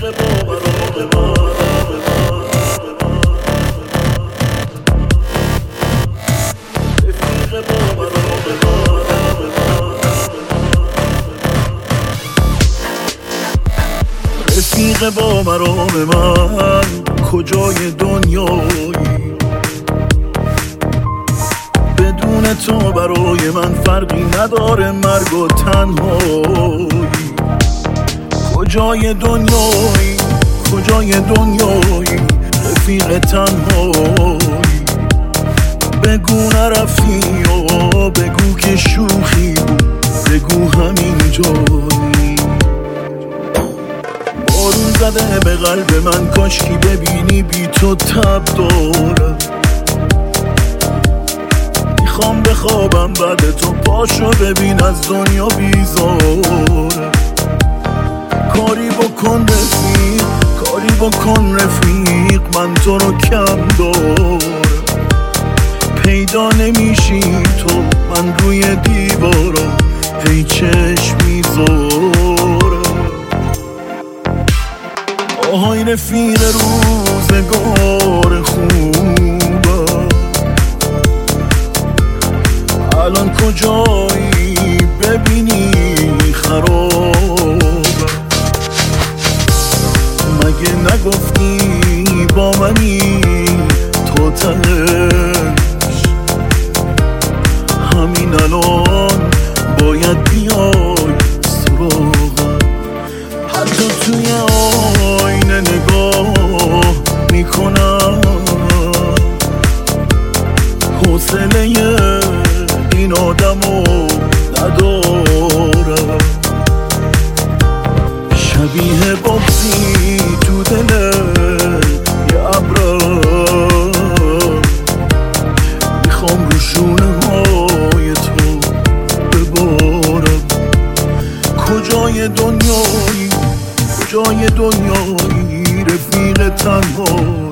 رفیق با مرام من کجای دنیایی، بدون تو برای من فرقی نداره مرگ و تنهایی. کجای دنیایی، کجای دنیایی، رفیق تنهایی. بگو نرفتی و بگو که شوخی بود، بگو همین جایی. بارون زده به قلب من، کاشکی ببینی بی تو تب دارم. میخوام بخوابم بعد تو، پاشو ببین از دنیا بیزارم. کاری بکن رفیق، کاری بکن رفیق، من تو رو کم دارم. پیدا نمیشی تو، من روی دیوارم هی چشم میذارم. آهای رفیق روزگار خوبم، الان کجایی ببینی خرابم. مگه نگفتی با منی تو تهش، همین الان باید بیای سراغم. حتی توی آینه نگاه میکنم، حوصله این آدمو ندارم. شبیه بغضی تو دل یه ابرم، میخوام رو شونه های تو ببارم. کجای دنیایی، کجای دنیایی، رفیق تنهایی.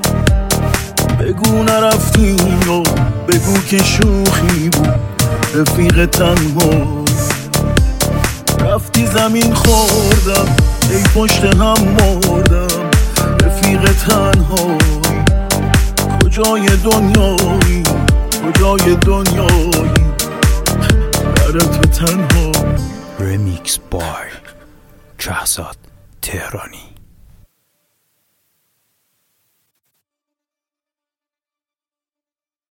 بگو نرفتی و بگو که شوخی بود، رفیق تنهایی. رفتی زمین خوردم، ای پشت هم مردم، رفیق تنهایی. کجای دنیایی، کجای دنیایی، برای تو تنهایی. رمیکس بای شهزاد تهرانی.